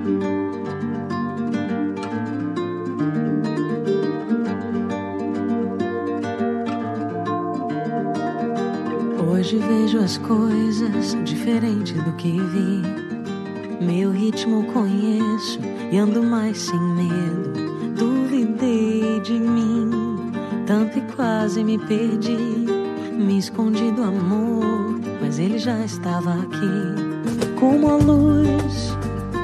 Hoje vejo as coisas diferente do que vi. Meu ritmo conheço e ando mais sem medo. Duvidei de mim, tanto e quase me perdi. Me escondi do amor, mas ele já estava aqui. Como a luz,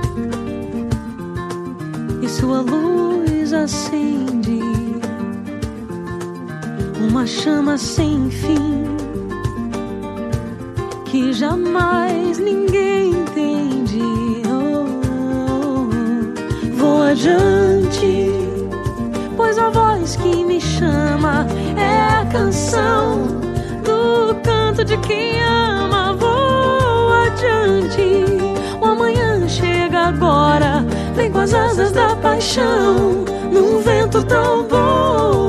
e sua luz acende uma chama sem fim, que jamais ninguém entende. Vou adiante, pois a voz que me chama é a canção do canto de quem ama. Vou adiante, o amanhã chega agora, vem com as asas da paixão, num vento tão bom.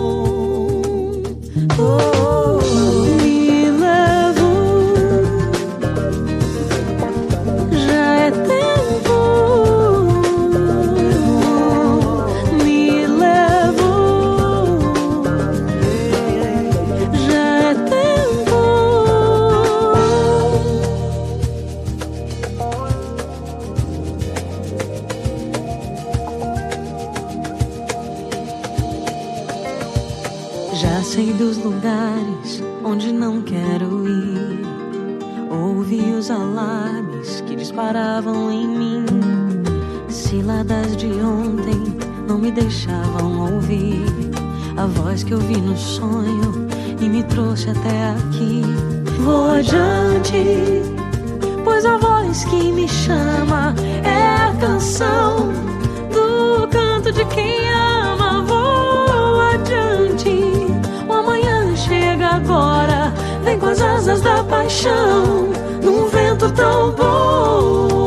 Já sei dos lugares onde não quero ir. Ouvi os alarmes que disparavam em mim. Ciladas de ontem não me deixavam ouvir a voz que eu vi no sonho e me trouxe até aqui. Vou adiante, pois a voz que me chama é a canção do canto de quem ama. Vou adiante, o amanhã chega agora, vem com as asas da paixão, num vento tão bom.